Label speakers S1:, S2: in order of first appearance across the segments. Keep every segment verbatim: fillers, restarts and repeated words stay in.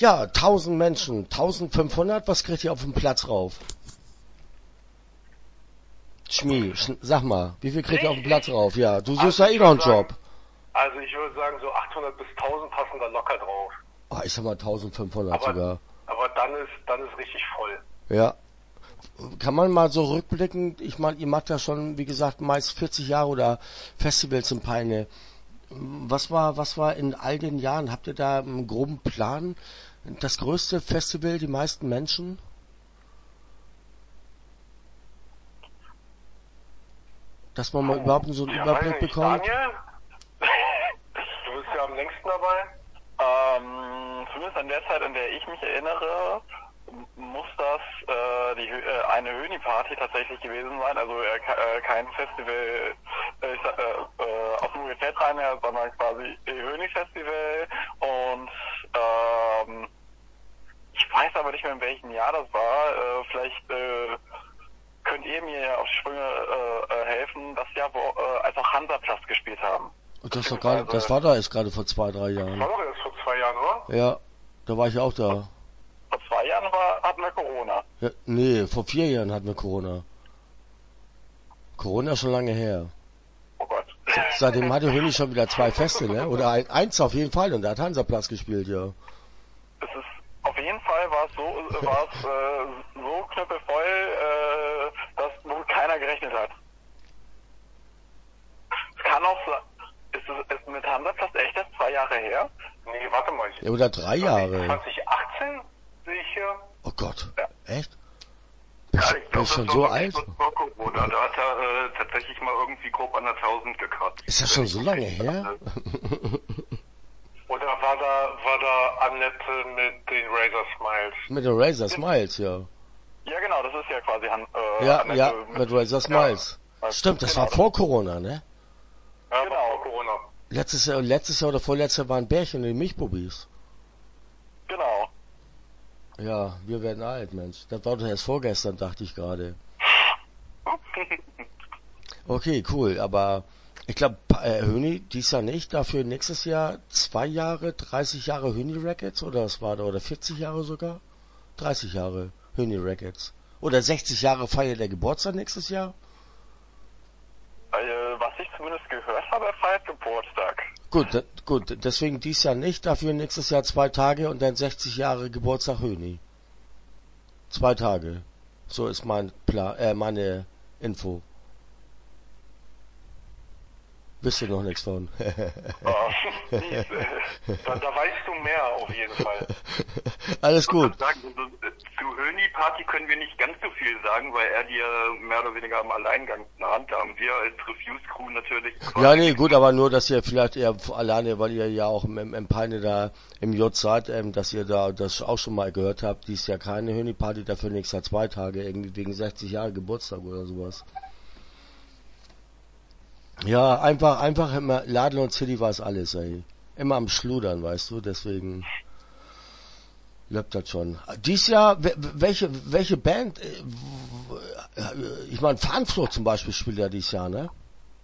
S1: Ja, tausend Menschen, tausendfünfhundert, was kriegt ihr auf dem Platz rauf? Schmi, sch sag mal, wie viel kriegt ihr auf dem Platz rauf? Ja, du suchst
S2: Also
S1: ja eh
S2: ich
S1: noch einen
S2: würde sagen,
S1: Job.
S2: also ich würde sagen, so achthundert bis tausend passen da locker drauf.
S1: Ah, ich sag mal tausendfünfhundert
S2: Aber,
S1: sogar.
S2: aber dann ist, dann ist richtig voll.
S1: Ja. Kann man mal so rückblickend, ich meine, ihr macht ja schon, wie gesagt, meist vierzig Jahre oder Festivals in Peine. Was war, was war in all den Jahren? Habt ihr da einen groben Plan? Das größte Festival, die meisten Menschen? Dass man mal
S2: Puh,
S1: überhaupt so einen
S2: ja, weiß
S1: Überblick
S2: nicht.
S1: bekommt?
S2: Daniel? Du bist ja am längsten dabei.
S3: Ähm, zumindest an der Zeit, an der ich mich erinnere, m- muss das äh, die, Hö- äh, eine Höni-Party tatsächlich gewesen sein. Also äh, ke- äh, kein Festival äh, ich sag, äh, äh, aus dem U G Z-Rein her, sondern quasi Höni-Festival. Und ähm, ich weiß aber nicht mehr, in welchem Jahr das war. Äh, vielleicht äh, könnt ihr mir auf die Sprünge äh, äh, helfen, das Jahr, wo, äh, als auch Hansaplatz gespielt haben.
S1: Das, ist doch gar, das war da erst gerade vor zwei, drei
S2: Das
S1: Jahren.
S2: war doch erst vor zwei Jahren, oder?
S1: Ja, da war ich auch da.
S3: Vor zwei Jahren war, hatten wir Corona.
S1: Ja, nee, vor vier Jahren hatten wir Corona. Corona ist schon lange her.
S3: Oh Gott.
S1: Seitdem hatte Höni schon wieder zwei Feste, ne? Oder ein, eins auf jeden Fall und da hat Hansaplatz gespielt, ja.
S3: Es ist, auf jeden Fall war es so, war es äh, so knüppelvoll, äh, dass womit keiner gerechnet hat. Es kann auch sein, ist es ist mit Hansaplatz echt erst zwei Jahre her?
S2: Nee, warte mal. Ich,
S1: Ja, oder drei Jahre.
S2: zwanzig achtzehn sehe ich hier.
S1: Oh Gott.
S3: Ja.
S1: Echt?
S4: Ja,
S1: Bist,
S4: ich glaube,
S1: bist schon
S4: das
S1: so
S4: war
S1: alt?
S4: wirklich vor Corona. Da hat er äh, tatsächlich mal irgendwie grob an der tausend gekratzt.
S1: Ist das schon so lange her?
S2: Oder war da, war da Annette mit den Razor Smiles?
S1: Mit den Razor Smiles, ja.
S3: Ja genau, das ist ja quasi Han, äh,
S1: Ja,
S3: Annette
S1: ja,
S3: mit-
S1: mit Razor Smiles.
S3: Ja.
S1: Stimmt, das
S3: Genau,
S1: war vor Corona, ne?
S2: Ja,
S3: Genau.
S2: war vor Corona.
S1: Letztes Jahr, letztes Jahr oder vorletztes Jahr waren Bärchen und die Milchbubis.
S3: Genau.
S1: Ja, wir werden alt, Mensch. Das war doch erst vorgestern, dachte ich gerade. Okay, cool, aber ich glaube, äh, Höni dies Jahr nicht, dafür nächstes Jahr zwei Jahre, dreißig Jahre Höni Records oder was war da, oder vierzig Jahre sogar? dreißig Jahre Höni Records. Oder sechzig Jahre Feier der Geburtstag nächstes Jahr?
S3: Äh, was ich zumindest gehört habe, er feiert Geburtstag.
S1: Gut, d- gut, deswegen dies Jahr nicht, dafür nächstes Jahr zwei Tage und dann sechzig Jahre Geburtstag Höni. Zwei Tage. So ist mein Plan, äh, meine Info. Wisst ihr noch nichts von?
S3: Ah,
S2: Da, da weißt du mehr auf jeden Fall.
S1: Alles
S4: Ich
S1: gut.
S4: muss sagen, also, äh, zu Höni-Party können wir nicht ganz so viel sagen, weil er die ja mehr oder weniger am Alleingang in der Hand haben. Wir als Reviews-Crew natürlich.
S1: Ja, nee, gut, aber nur, dass ihr vielleicht eher alleine, weil ihr ja auch im, im, im Peine da im J seid, ähm, dass ihr da das auch schon mal gehört habt, dies Jahr keine Höni-Party, dafür nächstes Jahr zwei Tage, irgendwie wegen sechzig Jahre Geburtstag oder sowas. Ja, einfach, einfach immer, Ladl und City war es alles, ey. Immer am Schludern, weißt du, deswegen läuft das schon. Dies Jahr, we- welche, welche Band, äh, w- äh, ich meine, Fahnenflucht zum Beispiel spielt ja dieses Jahr, ne?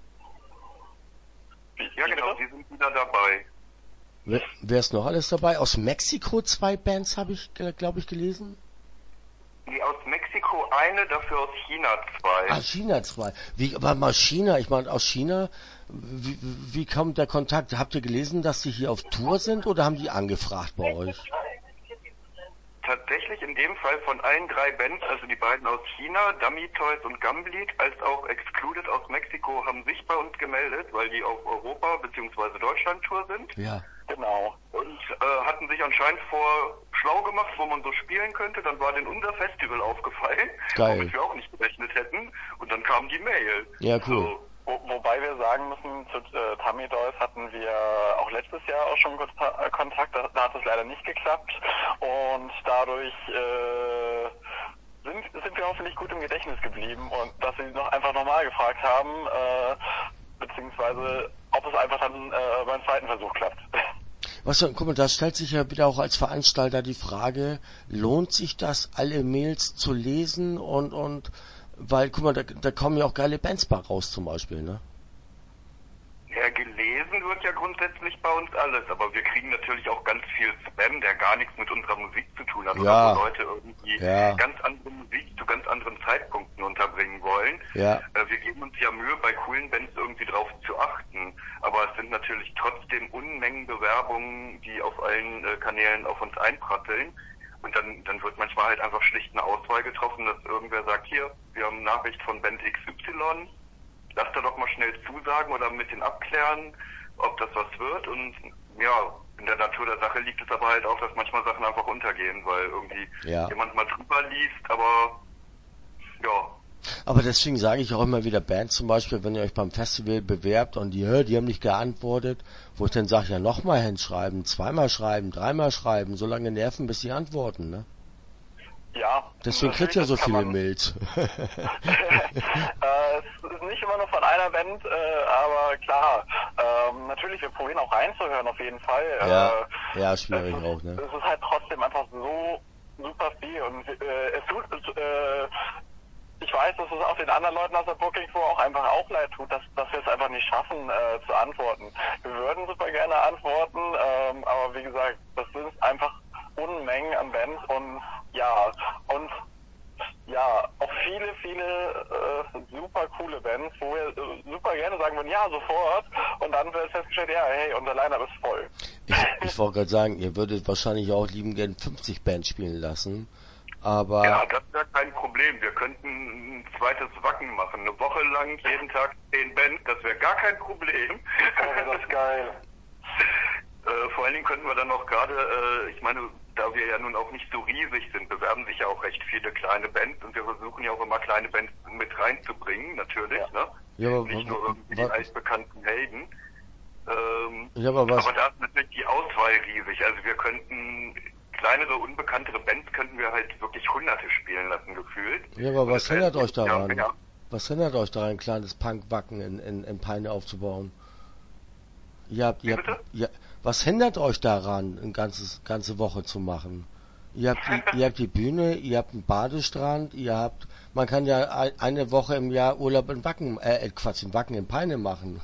S4: Ja, genau, die sind wieder dabei.
S1: Wer, wer ist noch alles dabei? Aus Mexiko zwei Bands habe ich, glaube ich, gelesen.
S4: Die aus Mexiko eine, dafür aus China zwei.
S1: Ah, China zwei. Wie, warte mal, China, ich meine, aus China, wie, wie kommt der Kontakt? Habt ihr gelesen, dass die hier auf Tour sind oder haben die angefragt bei euch?
S4: Tatsächlich in dem Fall von allen drei Bands, also die beiden aus China, Dummy Toys und Gumbleed, als auch Excluded aus Mexiko, haben sich bei uns gemeldet, weil die auf Europa- bzw. Deutschland-Tour sind.
S1: Ja.
S3: genau.
S4: Und äh, hatten sich anscheinend vor schlau gemacht, wo man so spielen könnte. Dann war denen unser Festival aufgefallen,
S1: Geil.
S4: womit wir auch nicht gerechnet hätten. Und dann kam die Mail.
S1: Ja, cool.
S4: So,
S3: Wo, wobei wir sagen müssen, zu äh, Tummy Dolls hatten wir auch letztes Jahr auch schon kurz äh, Kontakt, da, da hat es leider nicht geklappt und dadurch äh, sind, sind wir hoffentlich gut im Gedächtnis geblieben und dass sie noch einfach nochmal gefragt haben, äh, beziehungsweise ob es einfach dann äh, beim zweiten Versuch klappt.
S1: Was, guck mal, da stellt sich ja wieder auch als Veranstalter die Frage, lohnt sich das, alle Mails zu lesen und, und, weil, guck mal, da, da kommen ja auch geile Bands bei raus zum Beispiel, ne?
S4: Ja, gelesen wird ja grundsätzlich bei uns alles, aber wir kriegen natürlich auch ganz viel Spam, der gar nichts mit unserer Musik zu tun hat,
S1: Ja.
S4: oder wo Leute irgendwie
S1: Ja.
S4: ganz andere Musik zu ganz anderen Zeitpunkten unterbringen wollen.
S1: Ja.
S4: Äh, wir geben uns ja Mühe, bei coolen Bands irgendwie drauf zu achten, aber es sind natürlich trotzdem Unmengen Bewerbungen, die auf allen äh, Kanälen auf uns einprasseln. Und dann, dann wird manchmal halt einfach schlicht eine Auswahl getroffen, dass irgendwer sagt, hier, wir haben eine Nachricht von Band X Y, lass da doch mal schnell zusagen oder mit denen abklären, ob das was wird. Und ja, in der Natur der Sache liegt es aber halt auch, dass manchmal Sachen einfach untergehen, weil irgendwie
S1: Ja.
S4: jemand mal drüber liest, aber ja.
S1: Aber deswegen sage ich auch immer wieder Bands zum Beispiel, wenn ihr euch beim Festival bewerbt und die, hä, die haben nicht geantwortet, wo ich dann sage, ja nochmal hinschreiben, zweimal schreiben, dreimal schreiben, so lange nerven, bis sie antworten, ne?
S3: Ja.
S1: Deswegen kriegt
S3: natürlich,
S1: ihr so
S3: das kann
S1: viele
S3: man-
S1: Mails.
S3: äh, es ist nicht immer nur von einer Band, äh, aber klar, ähm, natürlich, wir probieren auch reinzuhören auf jeden Fall.
S1: Ja,
S3: äh,
S1: ja, schwierig
S3: es ist,
S1: auch, ne?
S3: Es ist halt trotzdem einfach so super viel und äh, es tut, es, äh, ich weiß, dass es auch den anderen Leuten aus der Booking Crew auch einfach auch leid tut, dass, dass wir es einfach nicht schaffen äh, zu antworten. Wir würden super gerne antworten, ähm, aber wie gesagt, das sind einfach Unmengen an Bands und ja, und ja, auch viele, viele äh, super coole Bands, wo wir äh, super gerne sagen würden, ja, sofort. Und dann wird festgestellt, ja, hey, unser Line-Up ist voll.
S1: Ich, ich wollte gerade sagen, ihr würdet wahrscheinlich auch lieben gern fünfzig Bands spielen lassen, aber
S4: Ja, das wäre kein Problem. Wir könnten ein zweites Wacken machen. Eine Woche lang, jeden Tag zehn Bands, das wäre gar kein Problem.
S3: Oh, das ist geil.
S4: Äh, vor allen Dingen könnten wir dann auch gerade, äh, ich meine, da wir ja nun auch nicht so riesig sind, bewerben sich ja auch recht viele kleine Bands und wir versuchen ja auch immer kleine Bands mit reinzubringen, natürlich,
S3: Ja.
S4: ne?
S1: Ja, aber
S4: Nicht
S1: wa-
S4: nur irgendwie die
S1: wa-
S4: altbekannten Helden. Ähm,
S1: ja, aber was,
S4: aber da ist natürlich die Auswahl riesig. Also wir könnten kleinere, unbekanntere Bands könnten wir halt wirklich hunderte spielen lassen, gefühlt.
S1: ja, aber
S4: Und
S1: was
S4: es wäre
S1: hindert euch
S4: jedes Jahr
S1: daran?
S4: mehr.
S1: Was hindert euch daran, ein kleines Punk-Wacken in, in, in Peine aufzubauen? Ihr habt, ihr
S4: Wie bitte?
S1: habt, ihr, was hindert euch daran, eine ganzes, ganze Woche zu machen? Ihr habt, die, ihr habt die Bühne, ihr habt einen Badestrand, ihr habt, man kann ja ein- eine Woche im Jahr Urlaub in Wacken, äh, Quatsch, in Wacken in Peine machen.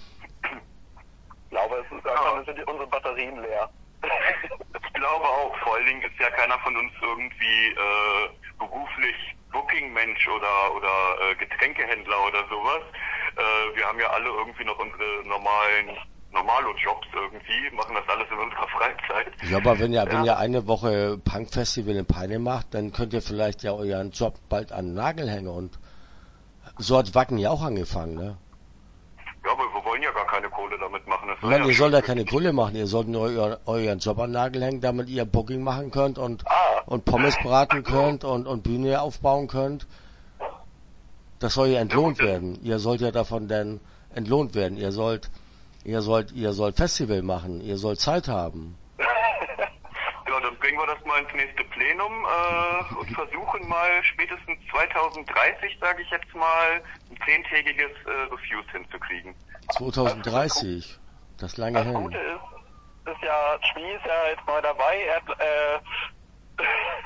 S3: Ich glaube, es ist einfach, sind die- unsere Batterien leer.
S4: Ich glaube auch, vor allen Dingen ist ja keiner von uns irgendwie äh, beruflich Booking-Mensch oder oder äh, Getränkehändler oder sowas. Äh, wir haben ja alle irgendwie noch unsere normalen Normalo-Jobs irgendwie, machen das alles in unserer Freizeit.
S1: Ja, aber wenn ihr, wenn
S4: Ja.
S1: ihr eine Woche Punk-Festival in Peine macht, dann könnt ihr vielleicht ja euren Job bald an den Nagel hängen und so hat Wacken ja auch angefangen, ne?
S4: Ja, aber wir wollen ja gar keine Kohle damit machen. Das soll
S1: Nein,
S4: ja
S1: ihr
S4: schön
S1: sollt ja
S4: sein.
S1: keine Kohle machen, ihr sollt nur euer, euren Job an den Nagel hängen, damit ihr Booking machen könnt und,
S3: Ah.
S1: und Pommes braten könnt und, und Bühne aufbauen könnt. Das soll ja entlohnt
S4: Ja, gut,
S1: werden. Ihr sollt ja davon dann entlohnt werden. Ihr sollt, ihr sollt, ihr sollt Festival machen, ihr sollt Zeit haben.
S4: Ja, dann bringen wir das mal ins nächste Plenum äh, und versuchen mal spätestens zweitausenddreißig, sage ich jetzt mal, ein zehntägiges äh, Refuse hinzukriegen.
S1: zweitausenddreißig. Das ist lange
S3: Das
S1: hin.
S3: Gute ist, ist ja, Schmi ist ja jetzt neu dabei, er hat, äh,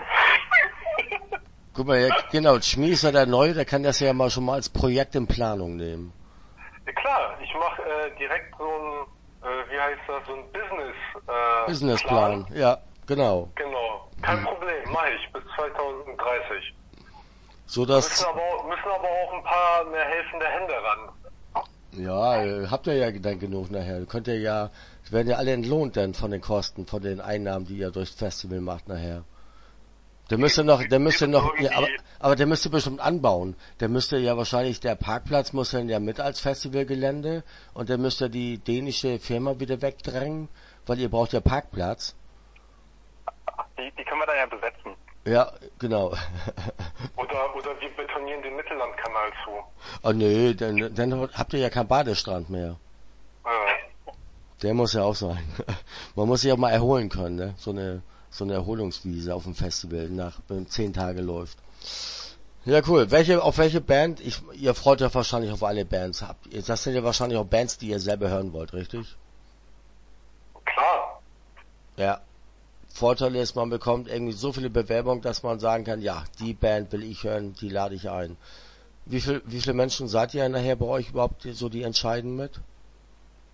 S1: Guck mal, ja, genau, Schmi ist ja der Neue, der kann das ja mal schon mal als Projekt in Planung nehmen.
S5: Ja, klar, ich mache äh, direkt so ein, äh, wie heißt das, so ein Business, äh,
S1: Businessplan, ja, genau.
S5: Genau, kein
S1: Mhm.
S5: Problem, mache ich bis zweitausenddreißig.
S1: So
S5: Müssen
S1: dass,
S5: aber, auch, müssen aber auch ein paar mehr helfende Hände ran.
S1: ja, äh, habt ihr ja dann genug nachher. Könnt ihr ja, werden ja alle entlohnt dann von den Kosten, von den Einnahmen, die ihr durchs Festival macht nachher. Der müsste noch, der müsste noch, ja, aber, aber der müsste bestimmt anbauen. Der müsste ja wahrscheinlich, der Parkplatz muss dann ja mit als Festivalgelände und der müsste die dänische Firma wieder wegdrängen, weil ihr braucht ja Parkplatz.
S3: die, die können wir dann ja besetzen.
S1: Ja, genau.
S5: Oder, oder wir betonieren den Mittellandkanal zu.
S1: Oh nee, dann, dann habt ihr ja keinen Badestrand mehr.
S5: Äh,
S1: Der muss ja auch sein. Man muss sich auch mal erholen können, ne? So eine, so eine Erholungswiese auf dem Festival, nach, wenn zehn Tage läuft. Ja, cool. Welche, auf welche Band? Ich, ihr freut euch wahrscheinlich auf alle Bands. Habt ihr, das sind ja wahrscheinlich auch Bands, die ihr selber hören wollt, richtig?
S5: klar.
S1: Ja. Vorteil ist, man bekommt irgendwie so viele Bewerbungen, dass man sagen kann, ja, die Band will ich hören, die lade ich ein. Wie viel, wie viele Menschen seid ihr nachher bei euch überhaupt, so die entscheiden mit?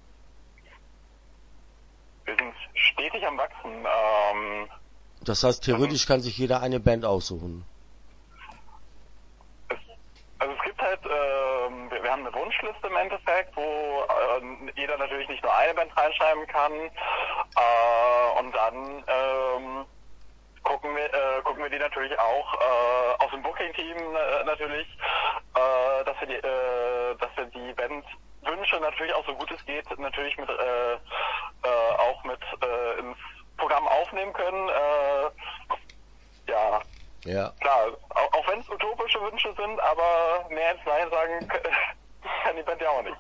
S3: Ähm,
S1: Das heißt, theoretisch kann sich jeder eine Band aussuchen.
S3: es, also es gibt halt, ähm, wir, wir haben eine Wunschliste im Endeffekt, wo äh, jeder natürlich nicht nur eine Band reinschreiben kann. Äh, und dann ähm, gucken wir äh, gucken wir die natürlich auch äh, aus dem Booking-Team äh, natürlich, äh, dass wir die äh, dass wir die Bandwünsche natürlich auch so gut es geht natürlich mit äh, äh, auch mit äh, ins Programm aufnehmen können. Äh, ja,
S1: Ja.
S3: klar, auch, auch wenn es utopische Wünsche sind, aber mehr als Nein sagen kann die Band ja auch nicht.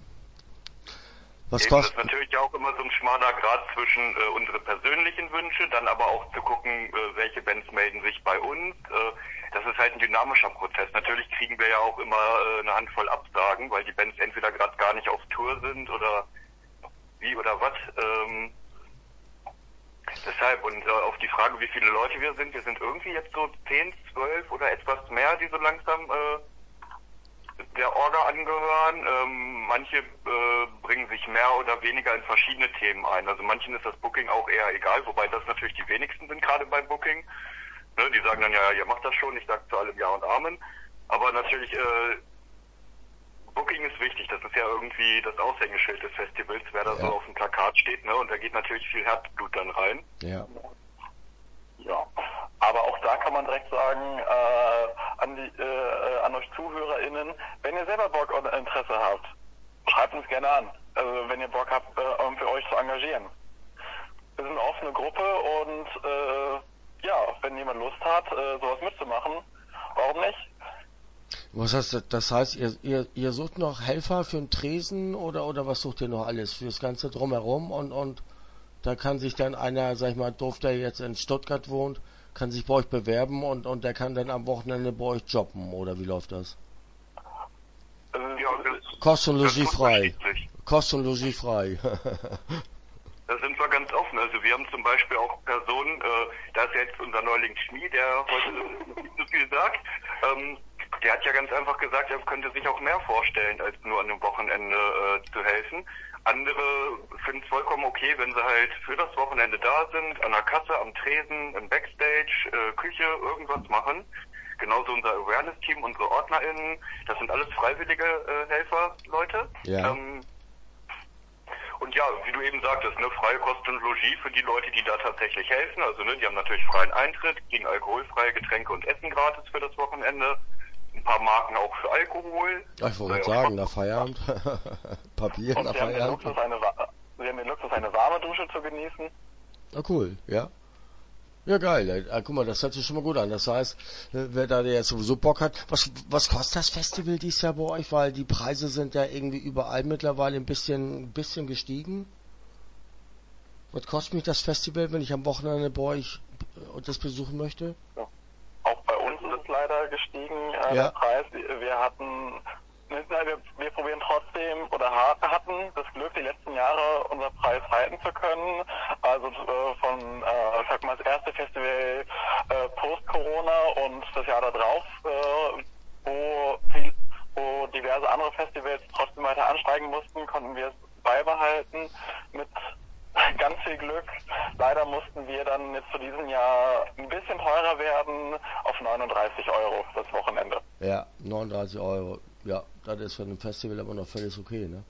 S1: Was
S4: Eben, das
S1: kostet?
S4: ist natürlich auch immer so ein schmaler Grad zwischen äh, unsere persönlichen Wünsche, dann aber auch zu gucken, äh, welche Bands melden sich bei uns. Äh, das ist halt ein dynamischer Prozess. Natürlich kriegen wir ja auch immer äh, eine Handvoll Absagen, weil die Bands entweder gerade gar nicht auf Tour sind oder wie oder was. Ähm, deshalb, und äh, auf die Frage, wie viele Leute wir sind, wir sind irgendwie jetzt so zehn, zwölf oder etwas mehr, die so langsam äh, der Orga angehören. Ähm, manche äh, bringen sich mehr oder weniger in verschiedene Themen ein. Also manchen ist das Booking auch eher egal, wobei das natürlich die wenigsten sind gerade bei Booking. Ne, die sagen dann, ja, ihr macht das schon, ich sag zu allem Ja und Amen. Aber natürlich, äh, Booking ist wichtig, das ist ja irgendwie das Aushängeschild des Festivals, wer da
S1: Ja.
S4: so auf dem Plakat steht, ne? Und da geht natürlich viel Herzblut dann rein.
S1: Ja.
S3: Ja, aber auch da kann man direkt sagen, äh, an die, äh, an euch ZuhörerInnen, wenn ihr selber Bock und Interesse habt, schreibt uns gerne an. Also wenn ihr Bock habt, äh, um für euch zu engagieren. Wir sind eine offene Gruppe und äh, ja, wenn jemand Lust hat, äh, sowas mitzumachen, warum nicht?
S1: Was heißt das? Das heißt, ihr, ihr, ihr sucht noch Helfer für den Tresen oder, oder was sucht ihr noch alles fürs Ganze drumherum und, und da kann sich dann einer, sag ich mal, doof, der jetzt in Stuttgart wohnt, kann sich bei euch bewerben und, und der kann dann am Wochenende bei euch jobben, oder wie läuft das?
S3: Also,
S4: Ja, das,
S1: Kost und
S4: das
S1: Logis
S4: ist
S1: frei.
S4: unterschiedlich.
S1: Kost und Logis frei.
S4: Da sind wir ganz offen. Also wir haben zum Beispiel auch Personen, äh, da ist ja jetzt unser Neuling Schmie, der heute nicht so viel sagt, ähm, der hat ja ganz einfach gesagt, er könnte sich auch mehr vorstellen, als nur an einem Wochenende äh, zu helfen. Andere finden es vollkommen okay, wenn sie halt für das Wochenende da sind, an der Kasse, am Tresen, im Backstage, äh, Küche, irgendwas machen. Genauso unser Awareness-Team, unsere OrdnerInnen, das sind alles freiwillige äh, Helfer, Leute.
S1: Ja.
S4: Ähm, und ja, wie du eben sagtest, ne, freie Kost und Logis für die Leute, die da tatsächlich helfen. Also ne, die haben natürlich freien Eintritt, kriegen alkoholfreie Getränke und Essen gratis für das Wochenende. Ein paar Marken auch für Alkohol.
S1: Ja, ich wollte
S4: Sei
S1: gerade
S4: auch
S1: sagen, nach Feierabend. Papier
S3: und
S1: nach
S3: wir haben, den
S1: Feierabend.
S3: Luxus, eine, wa- wir haben den Luxus, eine warme Dusche zu genießen.
S1: Ah, cool, ja. Ja, geil. ey. Ah, guck mal, das hört sich schon mal gut an. Das heißt, äh, wer da jetzt sowieso Bock hat, was, was kostet das Festival dieses Jahr bei euch? Weil die Preise sind ja irgendwie überall mittlerweile ein bisschen, ein bisschen gestiegen. Was kostet mich das Festival, wenn ich am Wochenende bei euch äh, das besuchen möchte?
S3: Auch bei uns ist es leider gestiegen, äh,
S1: Ja.
S3: der Preis. Wir wir hatten, ne, wir, wir probieren trotzdem oder ha- hatten das Glück, die letzten Jahre unseren Preis halten zu können. Also äh, von, äh, ich sag mal, das erste Festival äh, post-Corona und das Jahr darauf, äh, wo, viel, wo diverse andere Festivals trotzdem weiter ansteigen mussten, konnten wir es beibehalten mit ganz viel Glück. Leider mussten wir dann jetzt zu diesem Jahr ein bisschen teurer werden auf neununddreißig Euro das Wochenende.
S1: Ja, neununddreißig Euro. Ja, das ist für ein Festival aber noch völlig okay, ne?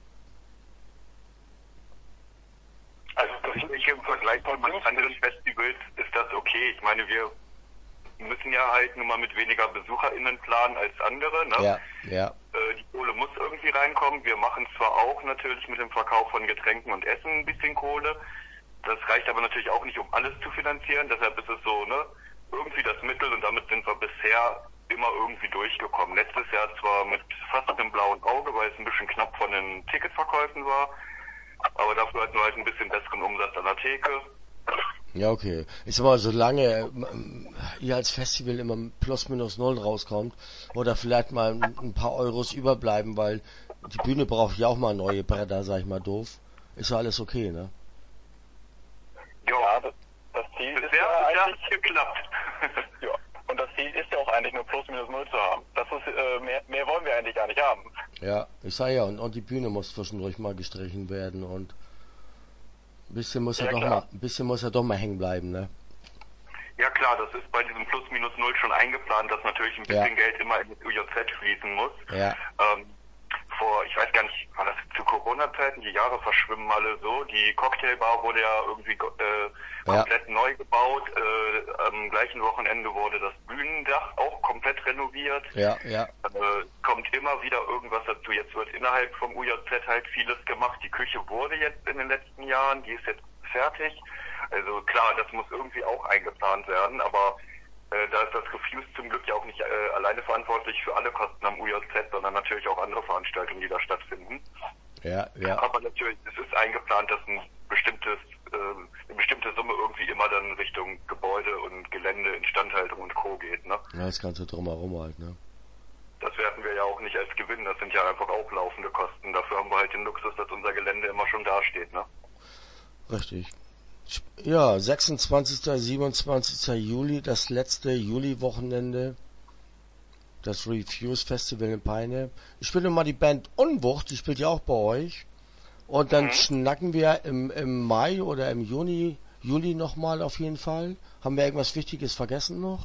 S4: Also ich denke, im Vergleich zu manchen anderen Festivals ist das okay. Ich meine, wir müssen ja halt nur mal mit weniger BesucherInnen planen als andere, ne?
S1: Ja, ja.
S4: Äh, die Kohle muss irgendwie reinkommen. Wir machen zwar auch natürlich mit dem Verkauf von Getränken und Essen ein bisschen Kohle. Das reicht aber natürlich auch nicht, um alles zu finanzieren. Deshalb ist es so, ne, irgendwie das Mittel und damit sind wir bisher immer irgendwie durchgekommen. Letztes Jahr zwar mit fast einem blauen Auge, weil es ein bisschen knapp von den Ticketverkäufen war, aber dafür hatten wir halt ein bisschen besseren Umsatz an der Theke.
S1: Ja, okay. Ich sag mal, solange ähm, ihr als Festival immer plus minus null rauskommt oder vielleicht mal ein, ein paar Euros überbleiben, weil die Bühne braucht ja auch mal neue Bretter, sag ich mal doof, ist ja alles okay, ne?
S3: Ja, das, das Ziel ist
S4: Bisher
S3: ja
S4: bisher
S3: eigentlich,
S4: hat's geklappt.
S3: ja, und das Ziel ist ja auch eigentlich nur plus minus null zu haben. Das ist, äh, mehr, mehr wollen wir eigentlich gar nicht haben.
S1: Ja, ich sag ja, und, und die Bühne muss zwischendurch mal gestrichen werden und Ein bisschen muss er
S3: Ja,
S1: doch
S3: klar.
S1: mal, ein bisschen muss er doch mal hängen bleiben, ne?
S4: Ja klar, das ist bei diesem Plus minus null schon eingeplant, dass natürlich ein bisschen
S1: Ja.
S4: Geld immer in das U J Z fließen muss.
S1: Ja.
S4: Ähm, vor, ich weiß gar nicht, war das zu Corona-Zeiten, die Jahre verschwimmen alle so. Die Cocktailbar wurde ja irgendwie äh, komplett neu gebaut. Äh, am gleichen Wochenende wurde das Bühnendach auch komplett renoviert.
S1: Ja, ja.
S4: Äh, kommt immer wieder irgendwas dazu. Jetzt wird innerhalb vom U J Z halt vieles gemacht. Die Küche wurde jetzt in den letzten Jahren, die ist jetzt fertig. Also klar, das muss irgendwie auch eingeplant werden, aber äh, da ist das Refuse zum Glück ja auch nicht äh, alleine verantwortlich für alle Kosten am U J Z, sondern natürlich auch andere Veranstaltungen, die da stattfinden.
S1: Ja, ja.
S4: Aber natürlich, es ist eingeplant, dass ein bestimmtes, äh, eine bestimmte Summe irgendwie immer dann Richtung Gebäude und Gelände, Instandhaltung und Co. geht, ne?
S1: Ja, das Ganze drumherum halt, ne?
S4: Das werten wir ja auch nicht als Gewinn, das sind ja einfach auch laufende Kosten. Dafür haben wir halt den Luxus, dass unser Gelände immer schon dasteht, ne?
S1: Richtig. Ja, sechsundzwanzigster, siebenundzwanzigster Juli, das letzte Juli-Wochenende, das Refuse Festival in Peine. Ich spiele mal die Band Unwucht, die spielt ja auch bei euch. Und dann
S4: Mhm.
S1: schnacken wir im, im Mai oder im Juni, Juli nochmal auf jeden Fall. Haben wir irgendwas Wichtiges vergessen noch?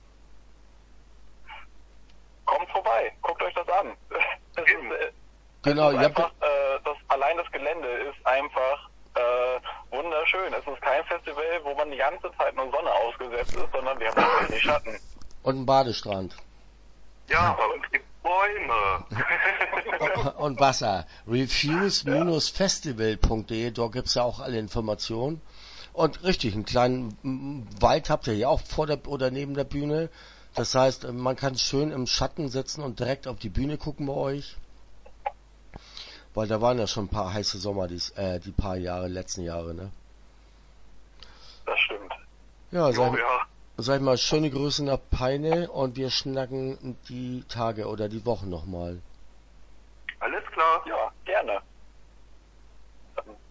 S3: Kommt vorbei, guckt euch das an. Es ist, äh,
S1: Genau,
S3: es ist
S1: ihr habt,
S3: einfach, äh, das, allein das Gelände ist einfach äh, wunderschön. Es ist kein Festival, wo man die ganze Zeit nur Sonne ausgesetzt ist, sondern wir haben tatsächlich Schatten.
S1: und ein Badestrand.
S4: Ja, bei uns gibt's Bäume.
S1: Und Wasser. refuse festival punkt de, dort gibt's ja auch alle Informationen. Und richtig, einen kleinen mm, Wald habt ihr ja auch vor der oder neben der Bühne. Das heißt, man kann schön im Schatten sitzen und direkt auf die Bühne gucken bei euch. Weil da waren ja schon ein paar heiße Sommer, dies, äh, die paar Jahre, letzten Jahre, ne?
S3: Das stimmt.
S1: Ja,
S4: Oh,
S1: sag,
S4: ja.
S1: sag ich mal, schöne Grüße nach Peine und wir schnacken die Tage oder die Wochen nochmal.
S4: Alles klar.
S3: Ja, gerne. Dann